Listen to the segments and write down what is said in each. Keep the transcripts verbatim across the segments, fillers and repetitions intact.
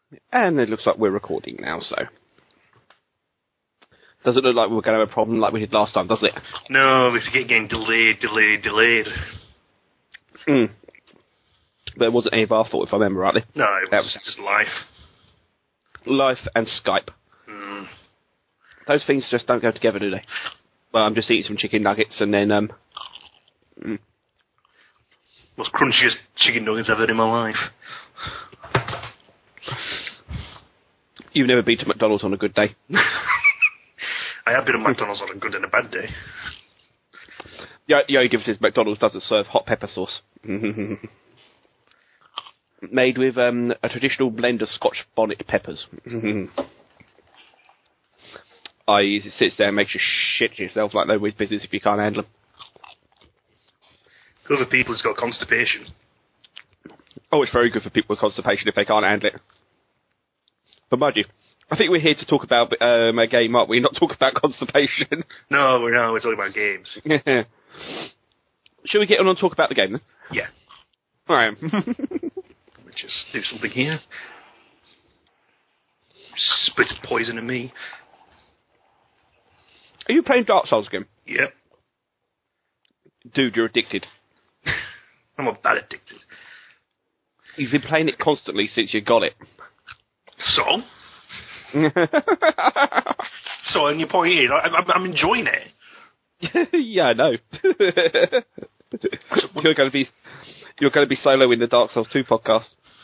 And it looks like we're recording now, so... Doesn't look like we're going to have a problem like we did last time, does it? No, it's getting delayed, delayed, delayed. Hmm. But it wasn't any of our fault, if I remember rightly. No, it was, that was just life. Life and Skype. Mm. Those things just don't go together, do they? Well, I'm just eating some chicken nuggets and then... um. Mm. Most crunchiest chicken nuggets I've had in my life. You've never been to McDonald's on a good day. I have been at McDonald's on a good and a bad day. Yeah, the only difference is McDonald's doesn't serve hot pepper sauce. Made with um, a traditional blend of Scotch bonnet peppers. I use it sits there and makes you shit yourself like nobody's business if you can't handle them. Good for people who's got constipation. Oh, it's very good for people with constipation if they can't handle it. But mind you, I think we're here to talk about um, a game, aren't we? Not talk about constipation. No, we're not. We're talking about games. Shall we get on and talk about the game then? Yeah. All right. Let me just do something here. Spit of poison at me. Are you playing Dark Souls again? Yep. Dude, you're addicted. I'm not that addicted. You've been playing it constantly since you got it. So? So, and your point is, I, I'm, I'm enjoying it. Yeah, I know. you're going to be, you're going to be solo in the Dark Souls two podcast.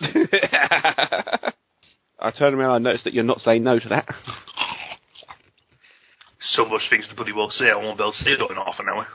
I turned around and I noticed that you're not saying no to that. So much things to bloody well say, I won't be able to say it in half an hour.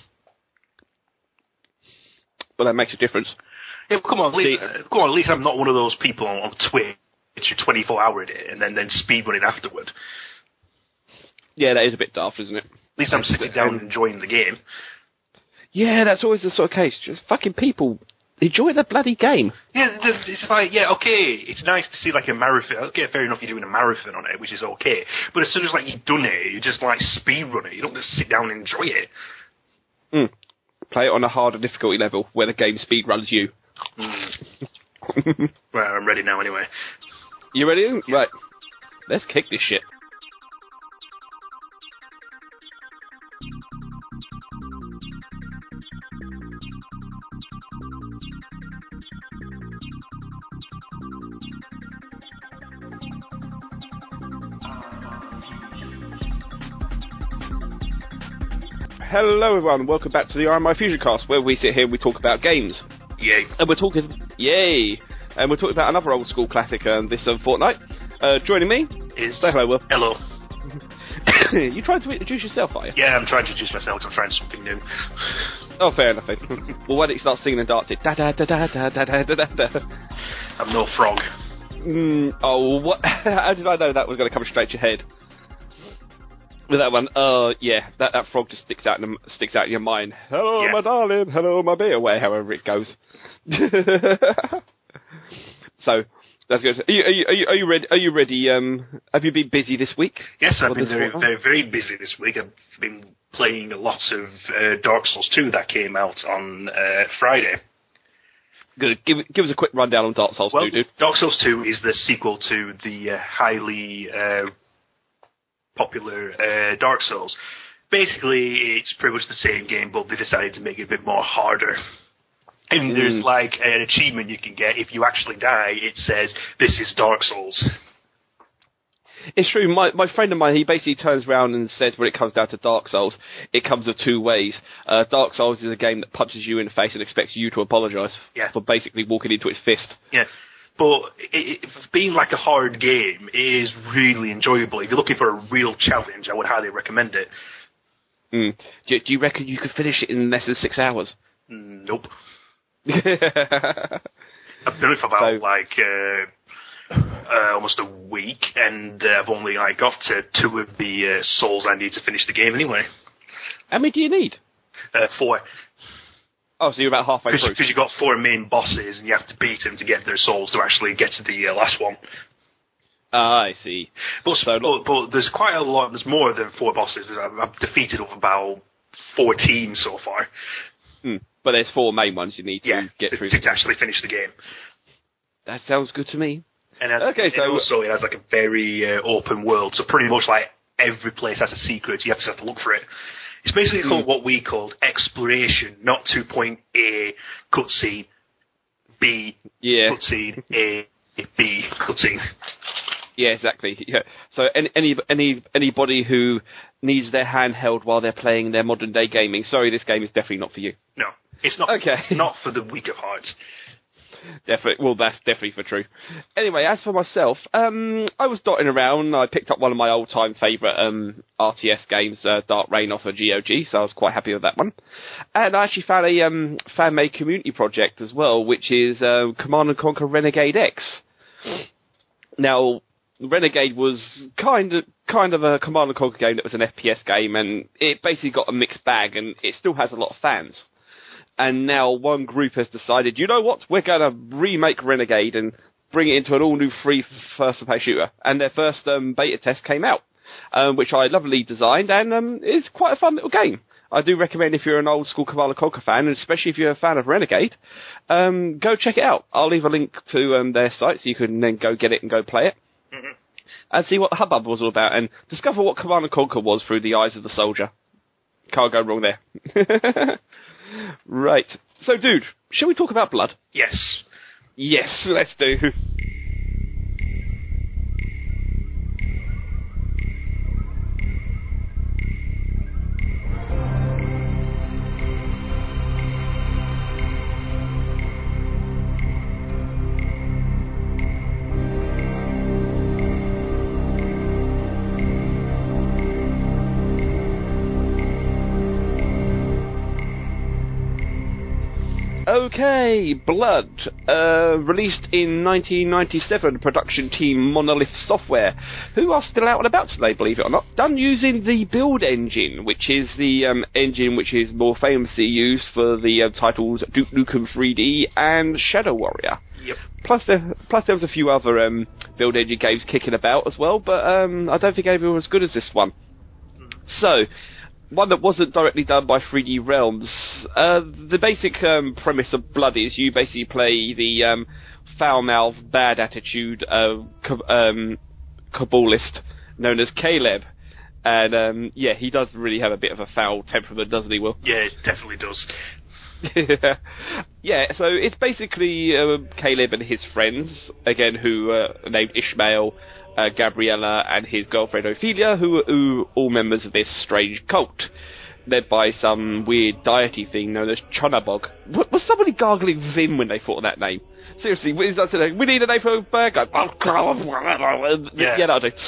Well, that makes a difference. Yeah, come on, at least, uh, come on, at least I'm not one of those people on, on Twitch who twenty-four hour a day and then, then speedrunning afterward. Yeah, that is a bit daft, isn't it? At least I'm sitting down and enjoying the game. Yeah, that's always the sort of case. Just fucking people enjoy the bloody game. Yeah, it's like, yeah, okay, it's nice to see like a marathon. Okay, fair enough, you're doing a marathon on it, which is okay. But as soon as like you've done it, you just like speedrun it. You don't just sit down and enjoy it. Mm. Play it on a harder difficulty level where the game speedruns you. Mm. Well, I'm ready now anyway. You ready? Right. Let's kick this shit. Hello everyone, welcome back to the R M I Fusion Cast, where we sit here and we talk about games. Yay. And we're talking, yay! And we're talking about another old school classic um, this um, fortnight. Uh, joining me is... Say hello, Will. Hello. You trying to introduce yourself, are you? Yeah, I'm trying to introduce myself, I'm trying something new. Oh, fair enough. Well, why don't you start singing and dancing? Da da da da da da da da da. I'm no frog. Mm, oh, what? How did I know that was going to come straight to your head? With that one, uh, yeah, that, that frog just sticks out in the, sticks out in your mind. Hello, yeah. my darling. Hello, my beer. Where, however it goes. So that's good. Are you, are you, are you, are you ready? Are you ready? Um, have you been busy this week? Yes, I've been very, very, very busy this week. I've been playing lots of uh, Dark Souls two that came out on uh, Friday. Good. Give give us a quick rundown on Dark Souls well, two, dude. Dark Souls two is the sequel to the uh, highly uh, popular uh, Dark Souls. Basically, it's pretty much the same game, but they decided to make it a bit more harder. And mm. there's like an achievement you can get if you actually die. It says, "This is Dark Souls." It's true. My my friend of mine, he basically turns around and says, when it comes down to Dark Souls, it comes of two ways. Uh, Dark Souls is a game that punches you in the face and expects you to apologise yeah. for basically walking into its fist. Yeah. But it, it, being like a hard game, it is really enjoyable. If you're looking for a real challenge, I would highly recommend it. Mm. Do, do you reckon you could finish it in less than six hours? Nope. I've done it for about, so, like, uh, uh, almost a week, and uh, I've only, like, got to two of the uh, souls I need to finish the game anyway. How many do you need? Uh, four. Oh, so you're about halfway Cause, through. Because you've got four main bosses, and you have to beat them to get their souls to actually get to the uh, last one. Ah, I see. But, so, but, but there's quite a lot, there's more than four bosses. I've, I've defeated of about fourteen so far. Hmm. But there's four main ones you need to yeah, get to, through. to actually finish the game. That sounds good to me. And, as, Okay, and so- also it has like a very uh, open world, so pretty much like every place has a secret. You have to have to look for it. It's basically Hmm. called what we called exploration, not two point A cutscene, B Yeah. cutscene, A B cutscene. Yeah, exactly. Yeah. So any any any anybody who needs their hand held while they're playing their modern day gaming, sorry, this game is definitely not for you. No, it's not. Okay. It's not for the weak of hearts. Definitely. Well, that's definitely for true. Anyway, as for myself, um, I was dotting around. I picked up one of my old-time favourite um, R T S games, uh, Dark Reign off of G O G, so I was quite happy with that one. And I actually found a um, fan-made community project as well, which is uh, Command and Conquer Renegade X. Now, Renegade was kind of kind of a Command and Conquer game that was an F P S game, and it basically got a mixed bag, and it still has a lot of fans. And now one group has decided, you know what, we're going to remake Renegade and bring it into an all-new free first-person shooter. And their first um, beta test came out, um, which I lovely designed, and um, it's quite a fun little game. I do recommend if you're an old-school Command and Conquer fan, and especially if you're a fan of Renegade, um, go check it out. I'll leave a link to um, their site so you can then go get it and go play it. Mm-hmm. And see what the hubbub was all about, and discover what Command and Conquer was through the eyes of the soldier. Can't go wrong there. Right. So, dude, shall we talk about blood? Yes. Yes, let's do. Okay, Blood, uh, released in nineteen ninety-seven, production team Monolith Software, who are still out and about today, believe it or not, done using the Build engine, which is the um, engine which is more famously used for the uh, titles Duke Nukem three D and Shadow Warrior. Yep. Plus there, plus there was a few other um, Build engine games kicking about as well, but um, I don't think any were as good as this one. So, one that wasn't directly done by three D Realms. Uh, the basic um, premise of Blood is you basically play the um, foul-mouthed, bad attitude uh, Ka- um, Kabbalist known as Caleb. And um, yeah, he does really have a bit of a foul temperament, doesn't he, Will? Yeah, it definitely does. Yeah, so it's basically uh, Caleb and his friends, again, who uh, are named Ishmael, uh, Gabriella, and his girlfriend Ophelia, who are who, all members of this strange cult, led by some weird deity thing known as Chunabog. W- was somebody gargling Vim when they thought of that name? Seriously, what is that today? We need a name for a bad guy. Yeah. Yeah, that'll do.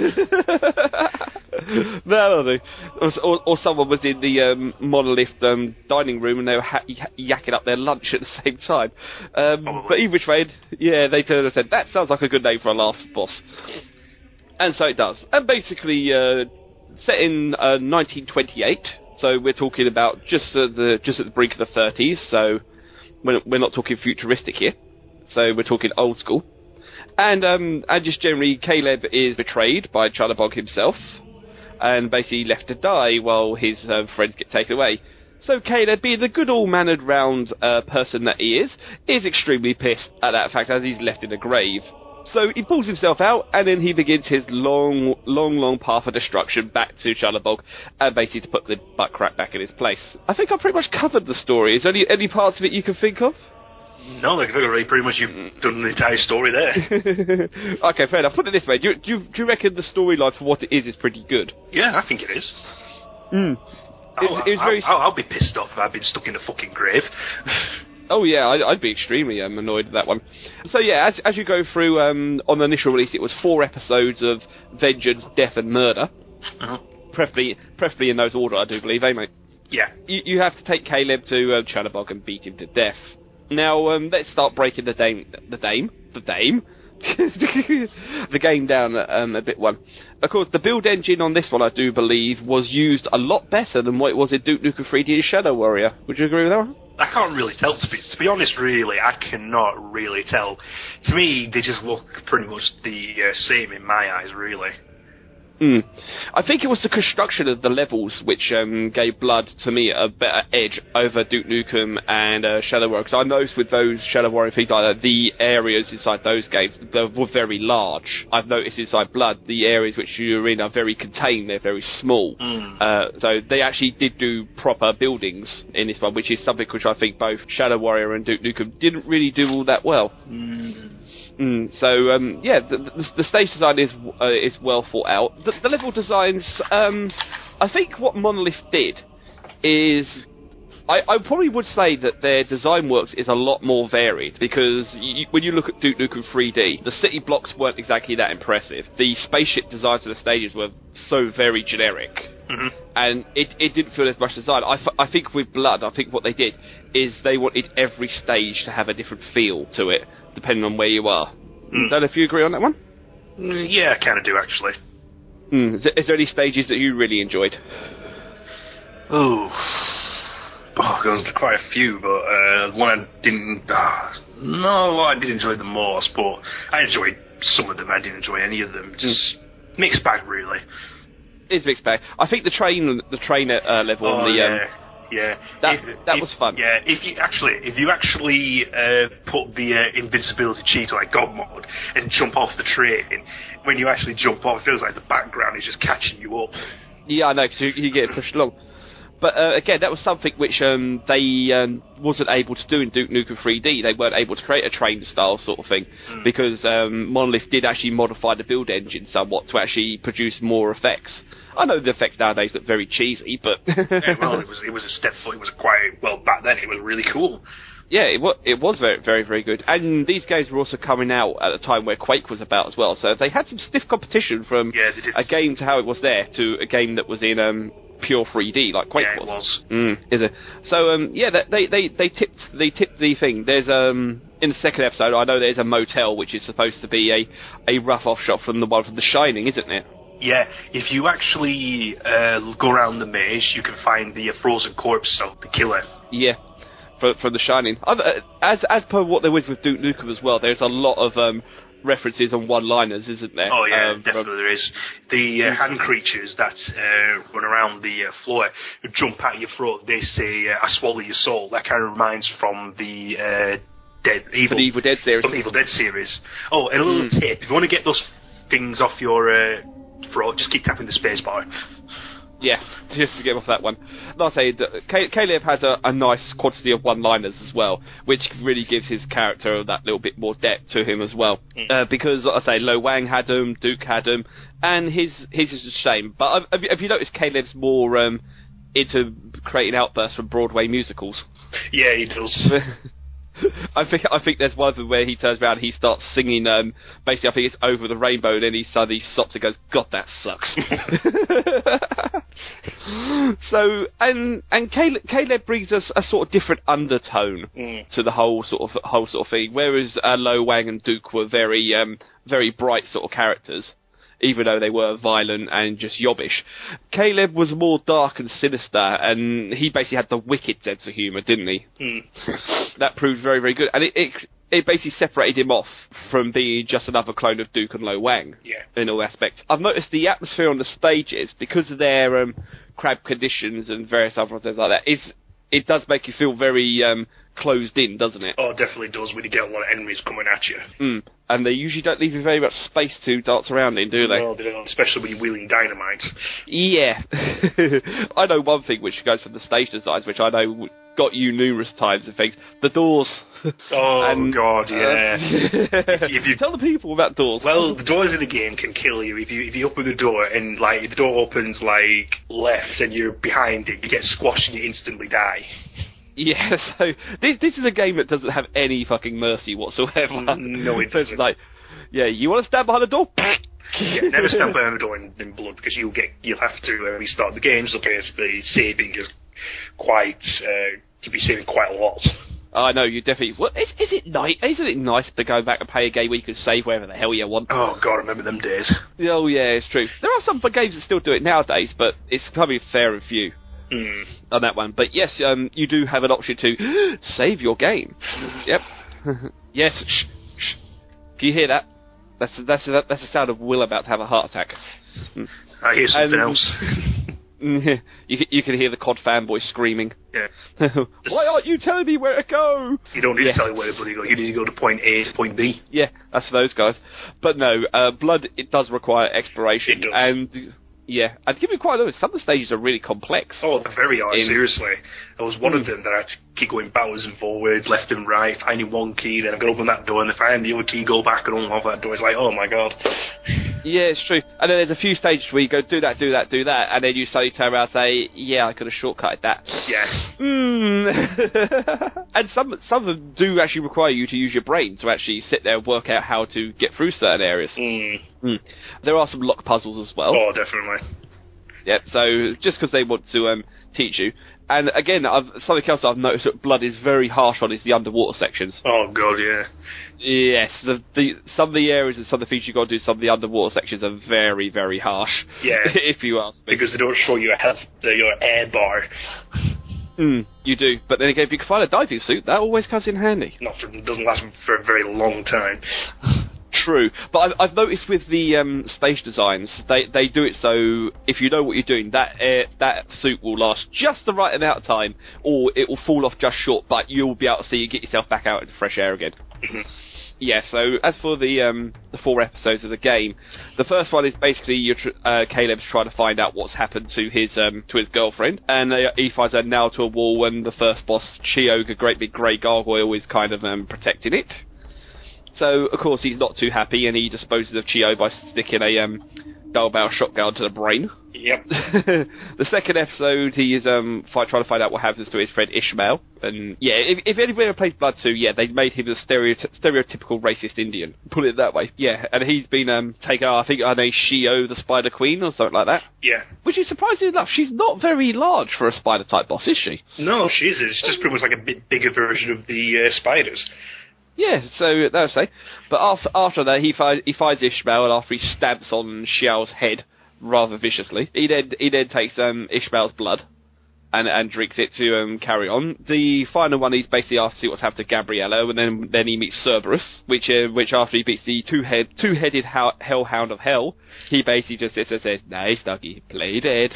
That'll do. Or, or, or someone was in the um, Monolith um, dining room and they were ha- yakking up their lunch at the same time. Um, but either which way, yeah, they turned and said, that sounds like a good name for a last boss. And so it does. And basically, uh, set in uh, nineteen twenty-eight, so we're talking about just at the just at the brink of the thirties, so we're, we're not talking futuristic here. So we're talking old school. And um, and just generally, Caleb is betrayed by Chunabog himself, and basically left to die while his uh, friends get taken away. So Caleb, being the good all-mannered round uh, person that he is, is extremely pissed at that fact as he's left in a grave. So he pulls himself out, and then he begins his long, long, long path of destruction back to Chunabog, and basically to put the butt crack back in his place. I think I've pretty much covered the story. Is there any, any parts of it you can think of? No, like, pretty much you've done the entire story there. Okay, fair enough. Put it this way, do you, do you, do you reckon the storyline for what it is is pretty good? Yeah, I think it is. Mm. I'll, It was, it was very... I'll, I'll be pissed off if I've been stuck in a fucking grave. Oh yeah, I'd, I'd be extremely um, annoyed at that one. So yeah, as, as you go through, um, on the initial release it was four episodes of vengeance, death and murder. Uh-huh. Preferably, preferably in those order, I do believe, eh mate? Yeah. You, you have to take Caleb to uh, Chunabog and beat him to death. Now, um, let's start breaking the dame, the dame, the dame, the game down um, a bit one. Of course, the build engine on this one, I do believe, was used a lot better than what it was in Duke Nukem three D and Shadow Warrior. Would you agree with that one? I can't really tell, to be, to be honest, really. I cannot really tell. To me, they just look pretty much the uh, same in my eyes, really. Mm. I think it was the construction of the levels which um, gave Blood, to me, a better edge over Duke Nukem and uh, Shadow Warrior, because I noticed with those Shadow Warrior things like that, the areas inside those games they were very large. I've noticed inside Blood, the areas which you're in are very contained, they're very small. Mm. Uh, so they actually did do proper buildings in this one, which is something which I think both Shadow Warrior and Duke Nukem didn't really do all that well. Mm. Mm, so um, yeah, the, the, the stage design is uh, is well thought out. The, the level designs, um, I think what Monolith did is, I, I probably would say that their design works is a lot more varied, because you, when you look at Duke Nukem three D, the city blocks weren't exactly that impressive. The spaceship designs of the stages were so very generic. Mm-hmm. And it, it didn't feel as much design. I, f- I think with Blood, I think what they did is they wanted every stage to have a different feel to it, depending on where you are. Mm. Don't know if you agree on that one? Mm, yeah, I kind of do, actually. Mm. Is, there, is there any stages that you really enjoyed? Oh, oh there's quite a few, but uh, one I didn't... Uh, no, I did enjoy the most, but I enjoyed some of them. I didn't enjoy any of them. Just mm. mixed bag, really. It's mixed bag. I think the train, the train uh, level, oh, the yeah. um, Yeah, that if, that if, was fun. Yeah, if you actually if you actually uh, put the uh, invincibility cheat like God mode and jump off the train, when you actually jump off, it feels like the background is just catching you up. Yeah, I know, because you, you get pushed along. But uh, again, that was something which um, they um, wasn't able to do in Duke Nukem three D. They weren't able to create a train style sort of thing, mm. because um, Monolith did actually modify the build engine somewhat to actually produce more effects. I know the effects nowadays look very cheesy, but yeah, well, it was it was a step forward. It was quite well back then. It was really cool. Yeah, it was, it was very, very, very good. And these games were also coming out at a time where Quake was about as well. So they had some stiff competition from yeah, a game to how it was there to a game that was in um, pure three D like Quake yeah, was. It was. Mm, is it? So um, yeah, they they they tipped they tipped the thing. There's um in the second episode, I know there's a motel which is supposed to be a a rough offshot from the one from The Shining, isn't it? Yeah, if you actually uh, go around the maze, you can find the uh, frozen corpse of the killer. Yeah. From, from The Shining. As as per what there was with Duke Nukem as well, there's a lot of um, references and one-liners, isn't there? Oh yeah, um, definitely from... there is. The uh, hand creatures that uh, run around the uh, floor, jump at your throat, they say, uh, I swallow your soul. That kind of reminds from the uh, Dead Evil, the Evil Dead series. From the Evil Dead series. Oh, and a little mm. tip, if you want to get those things off your uh, throat, just keep tapping the space bar. Yeah, just to get off that one. Like I say, Caleb has a, a nice quantity of one-liners as well, which really gives his character that little bit more depth to him as well. Mm. Uh, because, like I say, Lo Wang had him, Duke had him, and his his is a shame. But have, have you noticed Caleb's more um, into creating outbursts from Broadway musicals? Yeah, he does. I think I think there's one of them where he turns around and he starts singing, um, basically I think it's Over the Rainbow, and then he suddenly stops and goes, God, that sucks. So, and and Caleb, Caleb brings us a sort of different undertone mm. to the whole sort of whole sort of thing, whereas uh, Lo Wang and Duke were very um, very bright sort of characters, even though they were violent and just yobbish. Caleb was more dark and sinister, and he basically had the wicked sense of humour, didn't he? Mm. That proved very, very good. And it, it it basically separated him off from being just another clone of Duke and Lo Wang yeah. in all aspects. I've noticed the atmosphere on the stages, because of their um, crab conditions and various other things like that, is, it does make you feel very um, closed in, doesn't it? Oh, it definitely does, when you get a lot of enemies coming at you. Mm. And they usually don't leave you very much space to dance around in, do they? No, they don't, especially when you're wheeling dynamite. Yeah. I know one thing which goes from the stage designs, which I know got you numerous times and things. The doors. Oh, and, God, yeah. Uh, if, if you Tell the people about doors. Well, the doors in the game can kill you. If you if you open the door and, like, if the door opens, like, left and you're behind it, you get squashed and you instantly die. Yeah, so this this is a game that doesn't have any fucking mercy whatsoever. No, it so doesn't. It's like, yeah, you want to stand behind the door? Yeah, never stand behind the door in, in blood, because you'll get you'll have to uh, restart the game. So basically, saving is quite uh, to be saving quite a lot. I know, you definitely. Well, is, is it nice? Isn't it nice to go back and play a game where you can save wherever the hell you want? Oh God, I remember them days. Oh yeah, it's true. There are some games that still do it nowadays, but it's probably fair and few. Mm. On that one, but yes, um, you do have an option to save your game. Yep. Yes. Shh, shh. Can you hear that? That's that's that's the sound of Will about to have a heart attack. I hear something and, else. you you can hear the C O D fanboy screaming. Yeah. Why aren't you telling me where to go? You don't need yeah. to tell me where to go. You need to go to point A to point B. Yeah, that's for those guys. But no, uh, Blood, it does require exploration. It does. And yeah, I'd give it quite honest, some of the stages are really complex. Oh, they very are, In, seriously. There was one mm. of them that I had to keep going backwards and forwards, left and right, finding one key, then I've got to open that door, and if I find the other key, go back and unlock that door. It's like, oh my god. Yeah, it's true. And then there's a few stages where you go, do that, do that, do that, and then you suddenly turn around and say, yeah, I could have shortcutted that. Yeah. Mm. And some some of them do actually require you to use your brain to actually sit there and work out how to get through certain areas. Mm. Mm. There are some lock puzzles as well. Oh, definitely. Yeah, so just because they want to um, teach you. And again, I've, something else I've noticed that Blood is very harsh on is the underwater sections. Oh god, yeah. Yes, the, the some of the areas and some of the features you've got to do, some of the underwater sections are very, very harsh. Yeah. If you ask me. Because they don't show you a health, uh, your air bar. Mm, you do. But then again, if you can find a diving suit, that always comes in handy. Not for, it doesn't last for a very long time. True, but I've, I've noticed with the um, stage designs, they they do it so if you know what you're doing, that uh, that suit will last just the right amount of time, or it will fall off just short, but you'll be able to see you get yourself back out into fresh air again. Mm-hmm. Yeah. So as for the um, the four episodes of the game, the first one is basically you're tr- uh, Caleb's trying to find out what's happened to his um, to his girlfriend, and uh, he finds her nailed to a wall, and the first boss, Chiog, a great big grey gargoyle, is kind of um, protecting it. So, of course, he's not too happy, and he disposes of Chio by sticking a um, double-barrel shotgun to the brain. Yep. The second episode, he is um, fight, trying to find out what happens to his friend Ishmael. And, yeah, if, if anybody ever plays Blood two, yeah, they made him a stereoty- stereotypical racist Indian. Put it that way. Yeah, and he's been um, taken, I think, her name's Shio, the Spider Queen, or something like that. Yeah. Which is surprising enough, she's not very large for a spider-type boss, is she? No, she isn't. It's just pretty much like a bit bigger version of the uh, spiders. Yeah, so that's say. But after after that, he finds he finds Ishmael, and after he stamps on Xiao's head rather viciously, he then he then takes um, Ishmael's blood and and drinks it to um, carry on. The final one, he's basically asked to see what's happened to Gabriella, and then then he meets Cerberus, which uh, which after he beats the two head two headed ho- hellhound of hell, he basically just sits and says, "Nice, Dougie, play dead."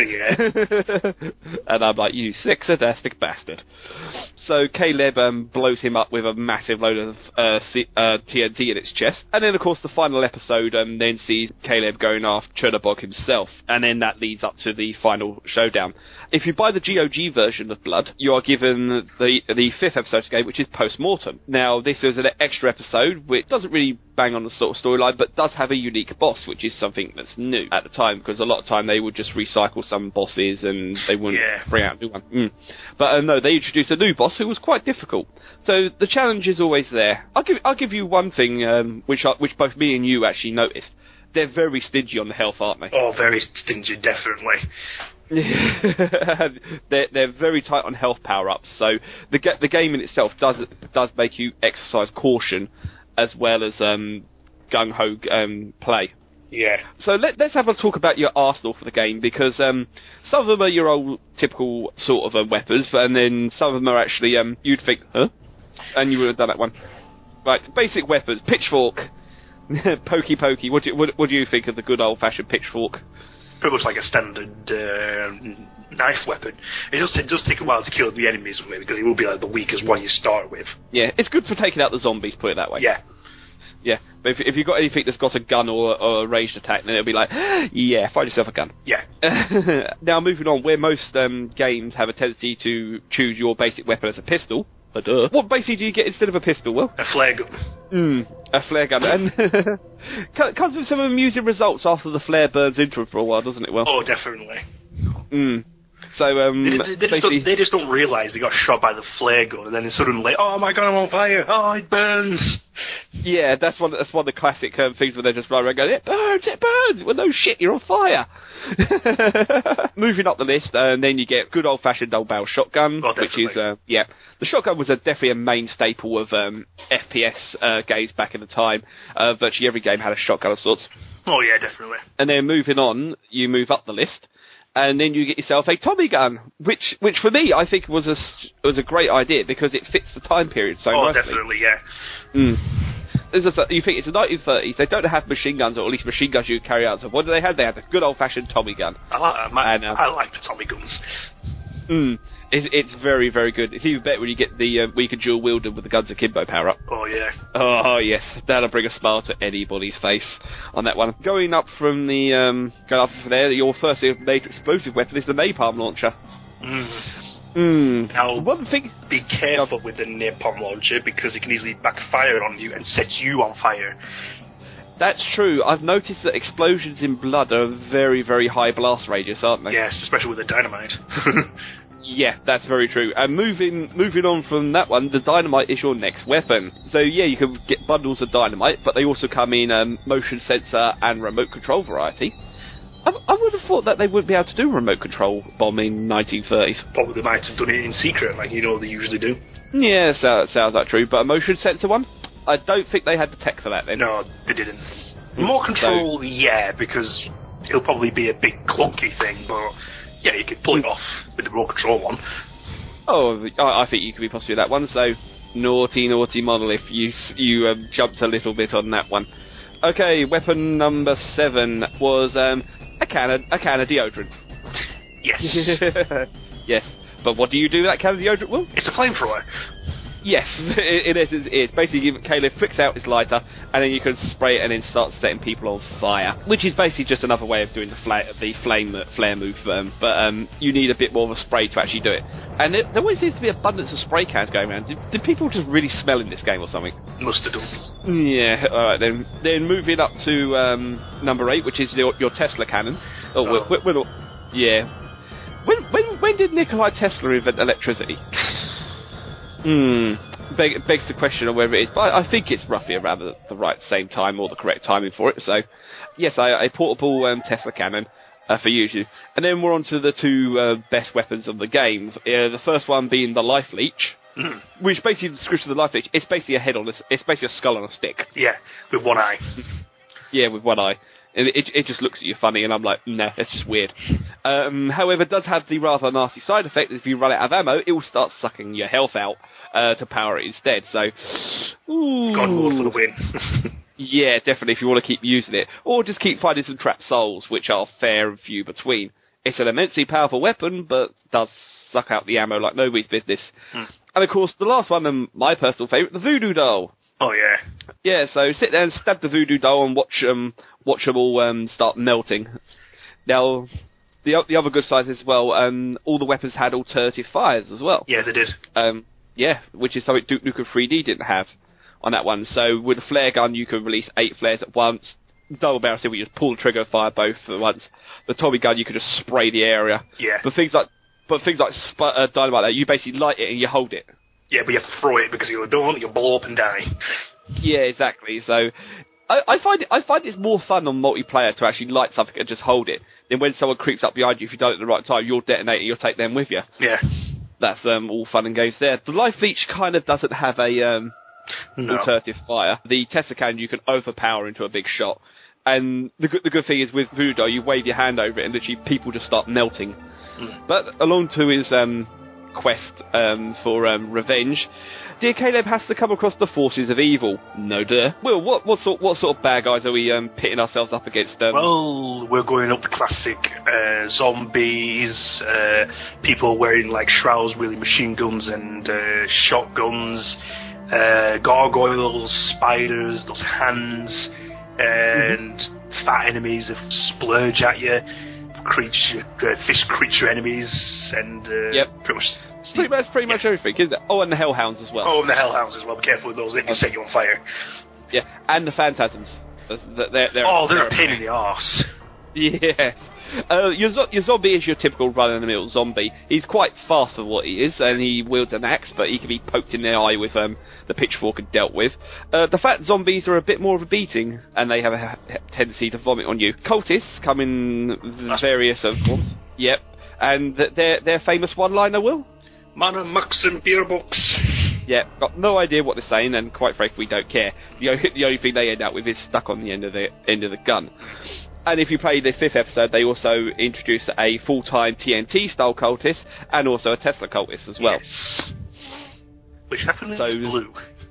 Yeah. And I'm like, you sick sadistic bastard. So Caleb um, blows him up with a massive load of uh, C- uh, T N T in its chest. And then, of course, the final episode um, then sees Caleb going after Chernobog himself. And then that leads up to the final showdown. If you buy the G O G version of Blood, you are given the the fifth episode of the game, which is Post-Mortem. Now, this is an extra episode, which doesn't really bang on the sort of storyline, but does have a unique boss, which is something that's new at the time, because a lot of time they would just recycle some bosses and they wouldn't yeah. bring out a new one. Mm. But uh, no, they introduced a new boss who was quite difficult. So the challenge is always there. I'll give I'll give you one thing, um, which I, which both me and you actually noticed. They're very stingy on the health, aren't they? Oh, very stingy, definitely. they're they're very tight on health power-ups. So the ga- the game in itself does does make you exercise caution as well as um, gung-ho um, play. Yeah. So let, let's have a talk about your arsenal for the game, because um, some of them are your old typical sort of uh, weapons, and then some of them are actually, um, you'd think, huh? And you would have done that one. Right, basic weapons, pitchfork, pokey pokey. What do, you, what, what do you think of the good old-fashioned pitchfork? Pretty much like a standard uh, knife weapon. It does, it does take a while to kill the enemies with it, because it will be like the weakest one you start with. Yeah, it's good for taking out the zombies, put it that way. Yeah. Yeah, but if, if you've got anything that's got a gun or, or a ranged attack, then it'll be like, yeah, find yourself a gun. Yeah. Now, moving on, where most um, games have a tendency to choose your basic weapon as a pistol, but uh, what basically do you get instead of a pistol, Will? A flare gun. Mm, a flare gun. And comes with some amusing results after the flare burns into it for a while, doesn't it, Will? Oh, definitely. Mm. So, um... They, they, just don't, they just don't realise they got shot by the flare gun, and then it's suddenly, oh my god, I'm on fire, oh, it burns! Yeah, that's one that's one of the classic um, things where they just run around going, it burns, it burns! Well, no shit, you're on fire! Moving up the list, uh, and then you get good old-fashioned double-barrel shotgun, oh, which is, uh, yeah, the shotgun was a, definitely a main staple of um, F P S uh, games back in the time. Uh, virtually every game had a shotgun of sorts. Oh yeah, definitely. And then moving on, you move up the list, and then you get yourself a Tommy gun, which, which for me, I think was a, was a great idea, because it fits the time period so oh, nicely. Oh, definitely, yeah. Mm. It's just, you think it's the nineteen thirties, they don't have machine guns, or at least machine guns you can carry out. So what do they have? They had the good old-fashioned Tommy gun. I like, uh, my, and, uh, I like the Tommy guns. Mm, it, it's very, very good. It's even better when you get the, uh, we can dual wield them with the Guns Akimbo power-up. Oh, yeah. Oh, yes. That'll bring a smile to anybody's face on that one. Going up from the, um, going up from there, your first major explosive weapon is the napalm launcher. Mm. Mm. Now, one thing... be careful with the napalm launcher, because it can easily backfire on you and set you on fire. That's true. I've noticed that explosions in blood are very, very high blast radius, aren't they? Yes, especially with the dynamite. Yeah, that's very true. And moving moving on from that one, the dynamite is your next weapon. So yeah, you can get bundles of dynamite, but they also come in um, motion sensor and remote control variety. I, I would have thought that they wouldn't be able to do remote control bomb in nineteen thirties. Probably they might have done it in secret, like you know they usually do. Yeah, so, sounds like true. But a motion sensor one? I don't think they had the tech for that then. No, they didn't. More control, so, yeah, because it'll probably be a big clunky thing, but yeah, you could pull it off with the remote control one. Oh, I, I think you could be possibly that one, so naughty, naughty Monolith, you, you um, jumped a little bit on that one. Okay, weapon number seven was um, a can of, a can of deodorant. Yes. Yes, but what do you do with that can of deodorant, Will? It's a flamethrower. Yes, it, it is. It's basically Caleb flicks out his lighter, and then you can spray it and then start setting people on fire, which is basically just another way of doing the, fla- the flame flare move. Um, but um, you need a bit more of a spray to actually do it. And it, there always seems to be abundance of spray cans going around. Do, do people just really smell in this game or something? Must have done. Yeah. All right then. Then moving up to um, number eight, which is your, your Tesla cannon. Oh, oh. We're, we're, we're, yeah. When when when did Nikola Tesla invent electricity? Hmm. Beg, begs the question of whether it is, but I, I think it's roughly around the, the right same time or the correct timing for it. So, yes, I, a portable um, Tesla cannon uh, for use. And then we're on to the two uh, best weapons of the game. Uh, the first one being the Life Leech, mm. which basically the description of the Life Leech, it's basically a head on a, it's basically a skull on a stick. Yeah, with one eye. Yeah, with one eye. And it, it just looks at you funny, and I'm like, no, that's just weird. Um, however, it does have the rather nasty side effect that if you run out of ammo, it will start sucking your health out uh, to power it instead. So, ooh. God Lord for the win. Yeah, definitely, if you want to keep using it. Or just keep finding some trapped souls, which are fair and few between. It's an immensely powerful weapon, but does suck out the ammo like nobody's business. Hmm. And of course, the last one, and my personal favourite, the Voodoo Doll. Oh, yeah. Yeah, so sit there and stab the Voodoo Doll and watch um, watch them all um, start melting. Now, the the other good side as well, um, all the weapons had alternative fires as well. Yeah, they did. Um, yeah, which is something Duke Nukem three D didn't have on that one. So with a flare gun, you could release eight flares at once. Double barrel, so we just pull the trigger, fire both at once. The Tommy gun, you could just spray the area. Yeah. But things like, but things like sp- uh, dynamite, that you basically light it and you hold it. Yeah, but you have to throw it because you don't want it to blow up and die. Yeah, exactly. So I, I find it, I find it's more fun on multiplayer to actually light something and just hold it. Then when someone creeps up behind you, if you don't at the right time, you'll detonate it, you'll take them with you. Yeah. That's um, all fun and games there. The Life Leech kind of doesn't have a um, no. alternative fire. The Tesla cannon you can overpower into a big shot. And the good, the good thing is with Voodoo, you wave your hand over it and literally people just start melting. Mm. But along to his um, quest um, for um, revenge, dear Caleb has to come across the forces of evil. No duh. Well, what what sort what sort of bad guys are we um, pitting ourselves up against? Um? Well, we're going up the classic uh, zombies, uh, people wearing like shrouds, really machine guns and uh, shotguns, uh, gargoyles, spiders, those hands, and mm-hmm. fat enemies that splurge at you. Creature, uh, fish creature enemies, and uh, yep. pretty much. It's pretty much, pretty much everything, isn't it? Oh, and the Hellhounds as well. Oh, and the Hellhounds as well. Be careful with those; they can set you on fire. Yeah, and the Phantasms. They're, they're, oh, they're, they're a pain in the arse. Yeah. Uh, your, your zombie is your typical run-of-the-mill zombie. He's quite fast for what he is, and he wields an axe, but he can be poked in the eye with um, the pitchfork and dealt with. Uh, the fat zombies are a bit more of a beating, and they have a ha- tendency to vomit on you. Cultists come in various of forms. Yep. And th- their their famous one-liner, Will? Mana Mux and beer books. Yeah, got no idea what they're saying, and quite frankly, we don't care. The only, the only thing they end up with is stuck on the end of the end of the gun. And if you play the fifth episode, they also introduce a full-time T N T-style cultist, and also a Tesla cultist as well. Yes. Which happens so, blue.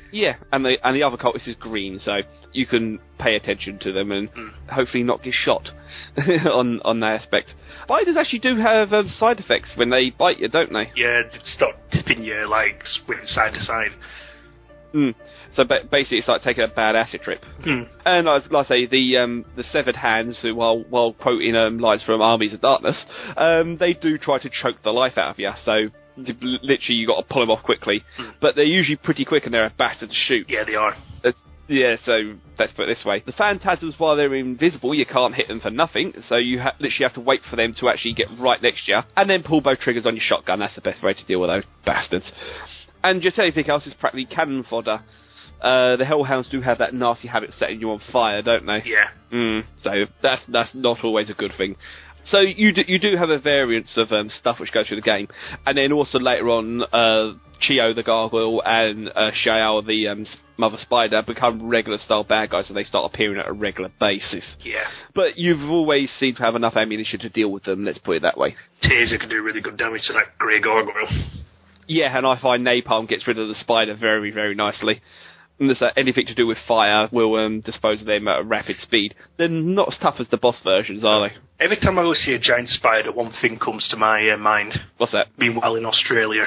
Yeah, and the and the other cultist is green, so you can pay attention to them and mm. hopefully not get shot on on that aspect. Spiders actually do have um, side effects when they bite you, don't they? Yeah, they start tipping you like side to side. Mm. So ba- basically, it's like taking a bad acid trip. Mm. And like, like I say, the um, the severed hands, who, while while quoting um, lines from Armies of Darkness, um, they do try to choke the life out of you. So literally, you got to pull them off quickly. Mm. But they're usually pretty quick, and they're a bastard to shoot. Yeah, they are. Uh, yeah, so let's put it this way: the phantasms, while they're invisible, you can't hit them for nothing. So you ha- literally have to wait for them to actually get right next to you, and then pull both triggers on your shotgun. That's the best way to deal with those bastards. And just anything else is practically cannon fodder. Uh, the Hellhounds do have that nasty habit of setting you on fire, don't they? Yeah. Mm, so that's that's not always a good thing. So you do, you do have a variance of um, stuff which goes through the game, and then also later on, uh, Chio the Gargoyle and uh, Shael the um, Mother Spider become regular style bad guys, and they start appearing at a regular basis. Yeah. But you've always seemed to have enough ammunition to deal with them. Let's put it that way. Taser can do really good damage to that grey gargoyle. Yeah, and I find napalm gets rid of the spider very, very nicely. And there's, uh, anything to do with fire will um, dispose of them at a rapid speed. They're not as tough as the boss versions, are they? Every time I go see a giant spider, one thing comes to my uh, mind. What's that? Meanwhile in Australia.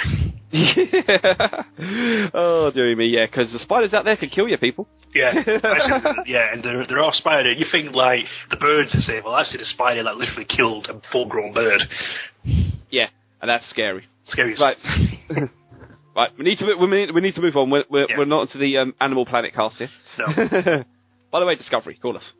Yeah. Oh, dearie me, yeah, because the spiders out there can kill you, people. Yeah, said, yeah, and there, there are spiders. You think, like, the birds are saying, well, I see a spider that literally killed a full-grown bird. Yeah, and that's scary. Scary as Right. Right, we need to we need, we need to move on. We're we're, yeah. we're not into the um, Animal Planet cast here. No. By the way, Discovery, call us.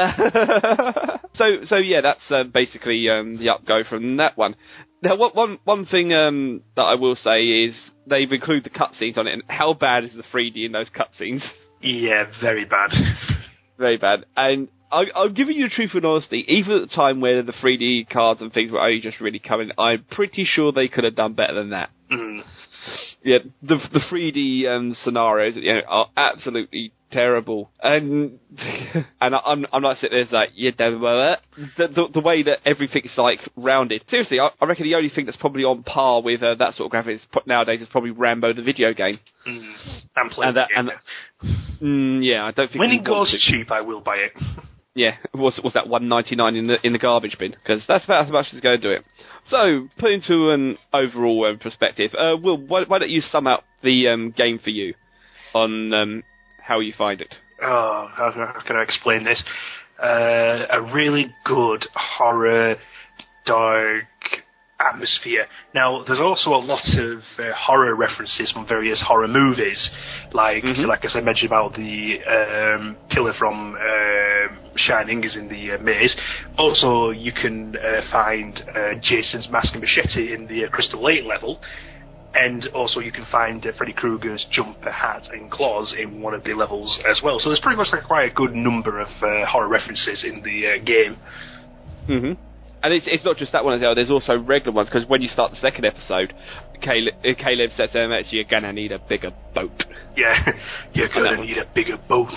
so so yeah, that's uh, basically um, the upgo from that one. Now, what, one one thing um, that I will say is they've included the cutscenes on it. And how bad is the three D in those cutscenes? Yeah, very bad. Very bad. And I, I'm giving you the truth and honesty. Even at the time where the three D cards and things were only just really coming, I'm pretty sure they could have done better than that. Mm. Yeah, the the three D um, scenarios, you know, are absolutely terrible, and and I'm I'm not sitting there like yeah, the, the the way that everything's like rounded. Seriously, I, I reckon the only thing that's probably on par with uh, that sort of graphics nowadays is probably Rambo the video game. Mm. I'm playing and that, the game. And, mm, yeah, I don't think when it goes cheap, I will buy it. Yeah, was was that one ninety-nine in the in the garbage bin? Because that's about as much as going to do it. So, put into an overall um, perspective, uh, Will, why, why don't you sum up the um, game for you on um, how you find it? Oh, how, how can I explain this? Uh, a really good horror, dark atmosphere. Now, there's also a lot of uh, horror references from various horror movies, like mm-hmm. like as I mentioned about the um, killer from uh, Shining is in the uh, maze. Also, you can uh, find uh, Jason's mask and machete in the uh, Crystal Lake level, and also you can find uh, Freddy Krueger's jumper hat and claws in one of the levels as well. So there's pretty much like quite a good number of uh, horror references in the uh, game. Mm-hmm. And it's, it's not just that one as well, there's also regular ones, because when you start the second episode, Caleb, Caleb says to him, actually, you're going to need a bigger boat. Yeah, you're going to need a bigger boat.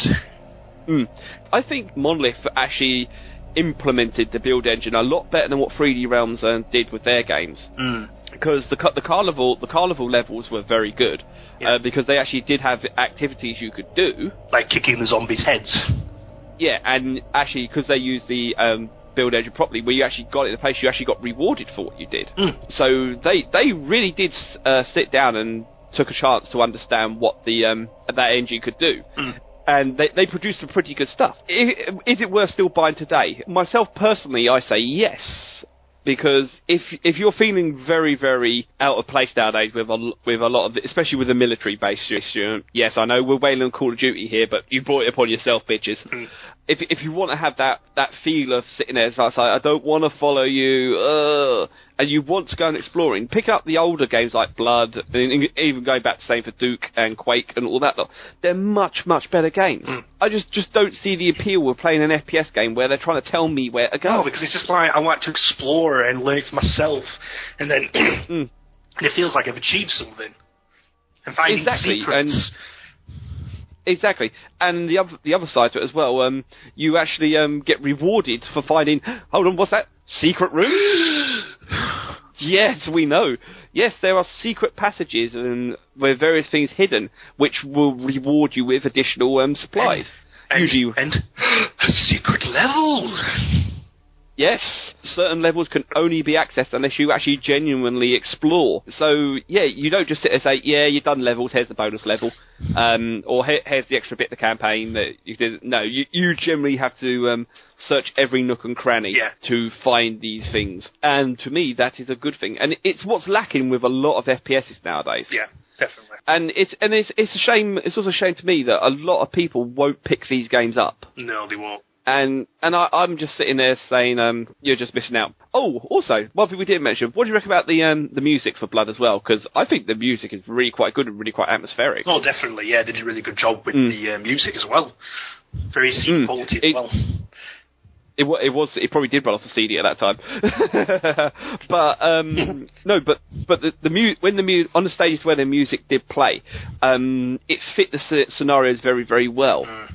Mm. I think Monolith actually implemented the build engine a lot better than what three D Realms uh, did with their games. Mm. Because the the carnival the carnival levels were very good, yeah. uh, because they actually did have activities you could do. Like kicking the zombies' heads. Yeah, and actually, because they used the... Um, build engine properly, where you actually got it in a place you actually got rewarded for what you did. Mm. So they they really did uh, sit down and took a chance to understand what the um, that engine could do. Mm. And they, they produced some pretty good stuff. Is, is it worth still buying today? Myself personally, I say yes. Because if if you're feeling very, very out of place nowadays with a, with a lot of, the, especially with the military base, yes, I know we're wailing on Call of Duty here, but you brought it upon yourself, bitches. Mm. If if you want to have that, that feel of sitting there, it's like, I don't want to follow you, uh, and you want to go and exploring, pick up the older games like Blood, and even going back to same for Duke and Quake and all that lot. They're much, much better games. Mm. I just, just don't see the appeal of playing an F P S game where they're trying to tell me where to go. No, because it's just like, I want to explore and learn it for myself, and then mm. and it feels like I've achieved something. And finding exactly. secrets. And exactly, and the other the other side to it as well. Um, you actually um get rewarded for finding. Hold on, what's that? Secret room. Yes, we know. Yes, there are secret passages and with various things hidden, which will reward you with additional um, supplies. And, Usually, and a secret level. yes, certain levels can only be accessed unless you actually genuinely explore. So, yeah, you don't just sit and say, yeah, you've done levels, here's the bonus level, um, or here, here's the extra bit of the campaign that you did. No, you, you generally have to um, search every nook and cranny yeah. to find these things. And to me, that is a good thing. And it's what's lacking with a lot of F P S's nowadays. Yeah. Definitely. And it's and it's it's a shame. It's also a shame to me that a lot of people won't pick these games up. No, they won't. And and I, I'm just sitting there saying, um, you're just missing out. Oh, also, one thing we didn't mention, what do you reckon about the um, the music for Blood as well? Because I think the music is really quite good and really quite atmospheric. Oh, definitely, yeah, they did a really good job with mm. the uh, music as well. Very scene mm. quality as it, well. It, it was. It probably did run off the C D at that time, but um, no. But but the, the mu- when the mu- on the stages where the music did play, um, it fit the c- scenarios very very well. Mm.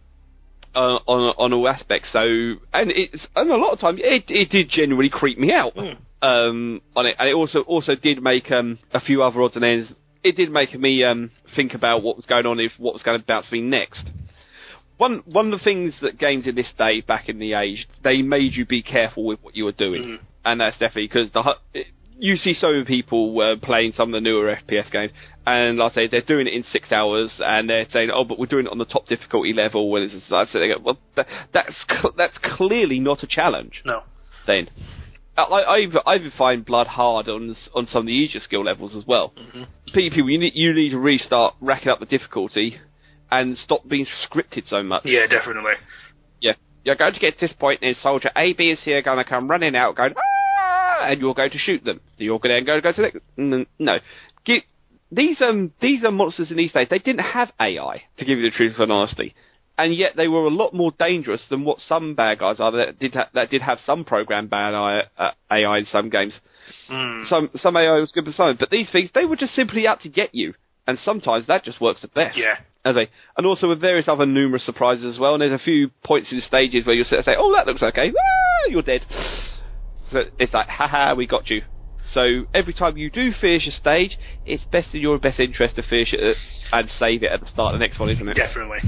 Uh, on on all aspects, so and it's and a lot of times it it did genuinely creep me out mm. um, on it, and it also also did make um, a few other odds and ends. It did make me um, think about what was going on, if what was going to bounce me next. One one of the things that games in this day, back in the age, they made you be careful with what you were doing, mm. and that's definitely because the you see so many people uh, playing some of the newer F P S games, and like I say, they're doing it in six hours, and they're saying, "Oh, but we're doing it on the top difficulty level." When it's, I say, "Well, that, that's that's clearly not a challenge." No. Then, I I even, I even find Blood hard on on some of the easier skill levels as well. Mm-hmm. People, you need you need to restart racking up the difficulty, and stop being scripted so much. Yeah, definitely. Yeah, you're going to get to this point, and soldier A, B, and C are going to come running out, going, and you're going to shoot them. You're going to go go to the next. No, Get, these um these are monsters in these days. They didn't have A I, to give you the truth and honesty, and yet they were a lot more dangerous than what some bad guys are that did ha- that did have some programmed bad I, uh, A I in some games. Mm. Some some A I was good for some, but these things, they were just simply out to get you, and sometimes that just works the best. Yeah. As they, and also with various other numerous surprises as well. And there's a few points in stages where you'll sit and say, "Oh, that looks okay." Ah, you're dead. So it's like, haha, we got you. So every time you do finish a stage, it's best in your best interest to finish it and save it at the start of the next one, isn't it? Definitely.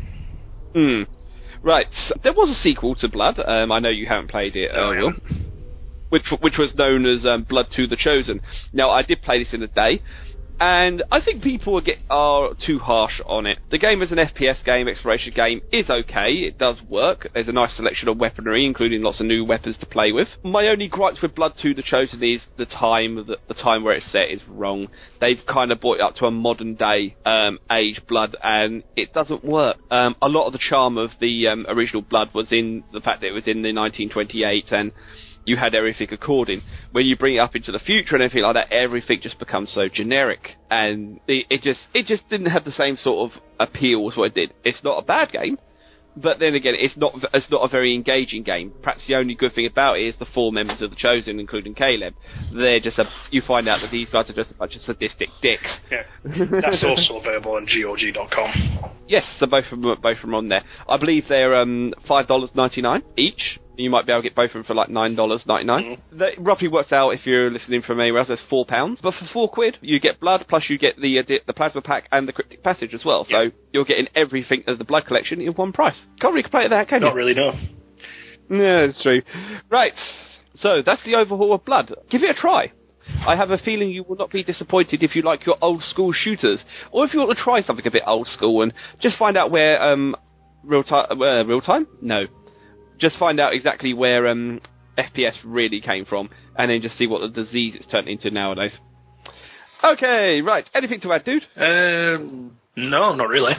Hmm. Right. So there was a sequel to Blood. Um, I know you haven't played it, no, uh, Will. Which which was known as um, Blood two: The Chosen. Now I did play this in a day. And I think people are, get, are too harsh on it. The game as an F P S game, exploration game, is okay. It does work. There's a nice selection of weaponry, including lots of new weapons to play with. My only gripes with Blood two: The Chosen is the time. The, the time where it's set is wrong. They've kind of brought it up to a modern day um, age Blood, and it doesn't work. Um, a lot of the charm of the um, original Blood was in the fact that it was in the nineteen twenty-eight, and you had everything according. When you bring it up into the future and everything like that, everything just becomes so generic, and it, it just it just didn't have the same sort of appeal as what it did. It's not a bad game, but then again, it's not it's not a very engaging game. Perhaps the only good thing about it is the four members of the Chosen, including Caleb. They're just a, you find out that these guys are just a bunch of sadistic dicks. Yeah, that's also available on G O G dot com. Yes, so both of them, both of them are on there. I believe they're um, five dollars ninety-nine each. You might be able to get both of them for like nine dollars ninety-nine. Mm-hmm. That roughly works out, if you're listening from anywhere else, that's four pounds. But for four quid, you get Blood, plus you get the uh, the plasma pack and the cryptic passage as well. Yes. So you're getting everything of the Blood collection in one price. Can't really complain with that, can you? Not really, no. No, it's true. Right, so that's the overhaul of Blood. Give it a try. I have a feeling you will not be disappointed if you like your old school shooters, or if you want to try something a bit old school and just find out where um real time uh, real time no. Just find out exactly where um, F P S really came from, and then just see what the disease it's turned into nowadays. Okay, right. Anything to add, dude? Um, no, not really.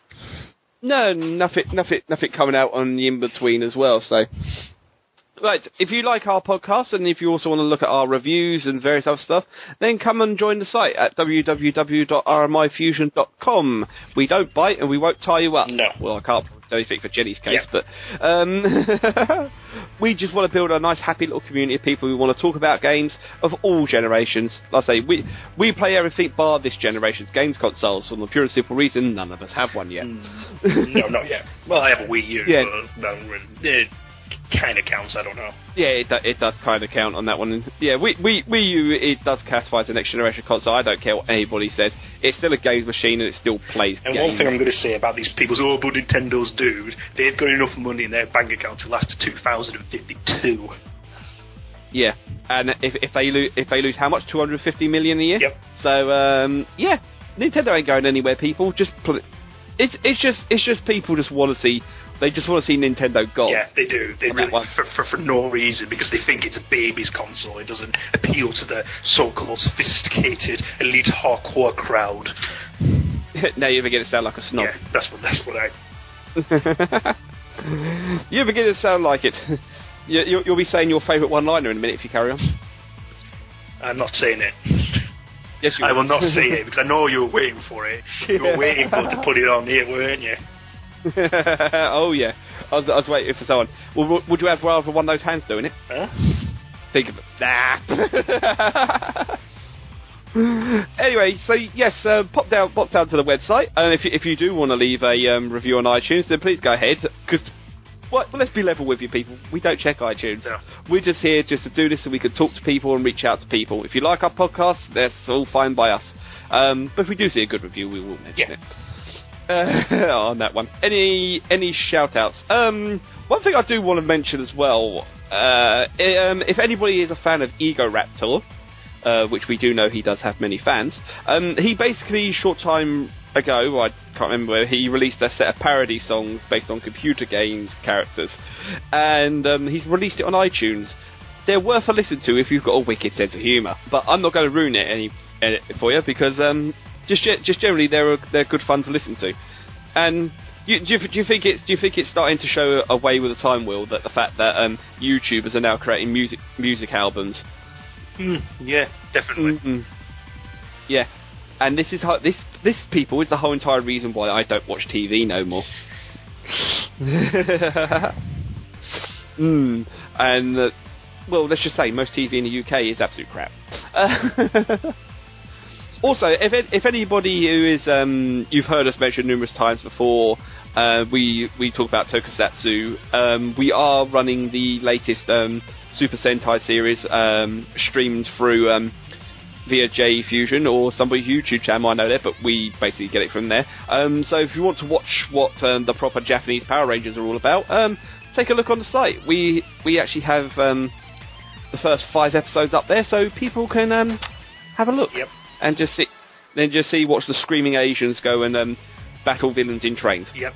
No, nothing, nothing, nothing coming out on the in-between as well, so... Right, if you like our podcast, and if you also want to look at our reviews and various other stuff, then come and join the site at w w w dot r m i fusion dot com. We don't bite and we won't tie you up. No. Well, I can't do anything for Jenny's case, yeah. but um, we just want to build a nice, happy little community of people who want to talk about games of all generations. Like I say, we we play everything bar this generation's games consoles, for the pure and simple reason none of us have one yet. no, not yet. Well, I have a Wii U. Yeah. But, no, kind of counts. I don't know. Yeah, it, do, it does kind of count on that one. Yeah, we we Wii U, it does classify as a next generation console. I don't care what anybody says. It's still a games machine and it still plays and games. One thing I'm going to say about these people's, oh, but Nintendo's dude, they've got enough money in their bank account to last to two thousand fifty-two. Yeah, and if if they lose if they lose how much, two hundred fifty million a year. Yep. So um, yeah, Nintendo ain't going anywhere. People just put it. It's it's just it's just people just want to see. They just want to see Nintendo golf. Yeah, they do. They really, for, for for no reason, because they think it's a baby's console. It doesn't appeal to the so-called sophisticated elite hardcore crowd. Now you're beginning to sound like a snob. Yeah, that's what that's what I. You're beginning to sound like it. You, you'll be saying your favourite one-liner in a minute if you carry on. I'm not saying it. Yes, you I will. will not say it, because I know you were waiting for it. You were waiting for to put it on here, weren't you? Oh, yeah. I was, I was waiting for someone. Well, would you have rather one of those hands doing it? Huh? Think of it. Nah. Anyway, so yes, uh, pop down pop down to the website, and if you, if you do want to leave a um, review on iTunes, then please go ahead, because... Well, let's be level with you people. We don't check iTunes. No. We're just here just to do this so we can talk to people and reach out to people. If you like our podcast, that's all fine by us. Um, but if we do see a good review, we will mention yeah. it. Uh, on that one. Any any shout-outs? Um, one thing I do want to mention as well, uh, um, if anybody is a fan of Egoraptor, uh, which we do know he does have many fans, um, he basically, short time ago, I can't remember where, he released a set of parody songs based on computer games characters, and um, he's released it on iTunes. They're worth a listen to if you've got a wicked sense of humour, but I'm not going to ruin it any, any for you, because um, just just generally they're they're good fun to listen to. And you, do, you, do you think it's do you think it's starting to show a way with the time, Will, that the fact that um, YouTubers are now creating music music albums? Mm, yeah, definitely. Mm-mm. Yeah. And this is how, this this people is the whole entire reason why I don't watch T V no more. mm. And uh, well, let's just say most T V in the U K is absolute crap. Uh, also, if if anybody who is um, you've heard us mention numerous times before, uh, we we talk about Tokusatsu. Um, we are running the latest um, Super Sentai series um, streamed through. Um, via J Fusion or somebody's YouTube channel, I know that, but we basically get it from there. Um, so if you want to watch what um, the proper Japanese Power Rangers are all about, um, take a look on the site. We we actually have um, the first five episodes up there, so people can um, have a look. Yep. And just sit, then just see watch the screaming Asians go and um, battle villains in trains. Yep.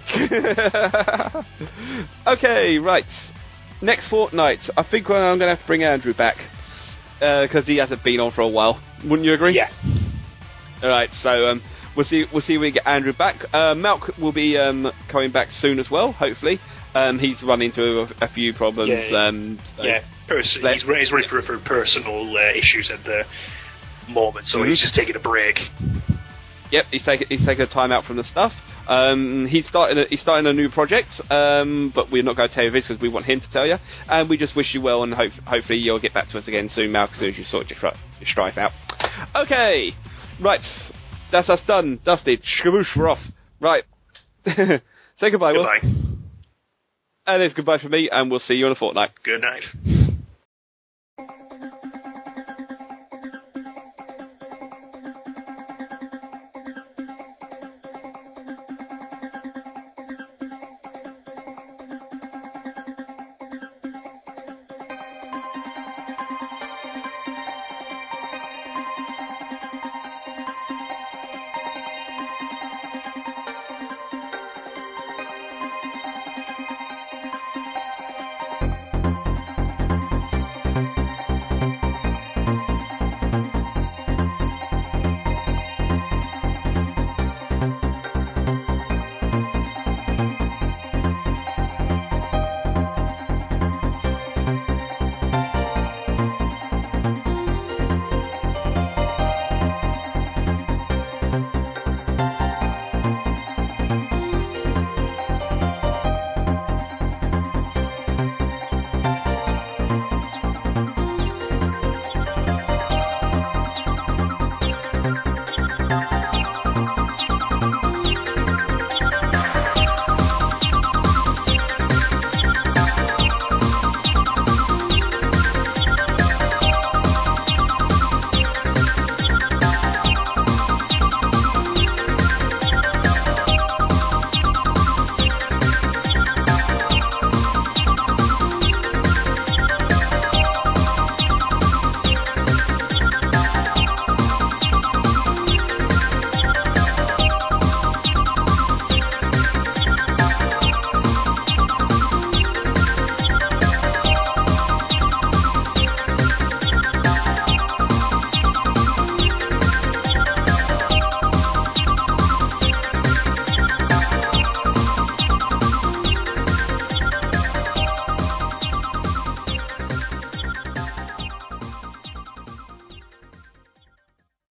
Okay, right. Next fortnight, I think I'm going to have to bring Andrew back. Because uh, he hasn't been on for a while, wouldn't you agree? Yeah. All right, so um, we'll see. We'll see if we get Andrew back. Uh, Malk will be um, coming back soon as well. Hopefully, um, he's run into a, a few problems. Yeah, um, so yeah. Pers- he's, he's running for, for personal uh, issues at the moment, so mm-hmm. he's just taking a break. Yep, he's taking he's taking a time out from the stuff. Um, he's starting a, he's starting a new project, um, but we're not going to tell you this because we want him to tell you. And we just wish you well, and hope, hopefully you'll get back to us again soon, Malk, as soon as you sort your, your strife out. Okay, right, that's us done, dusted, skaboosh, we're off. Right, say goodbye, Goodbye. Will. And it's goodbye from me, and we'll see you in a fortnight. Good night.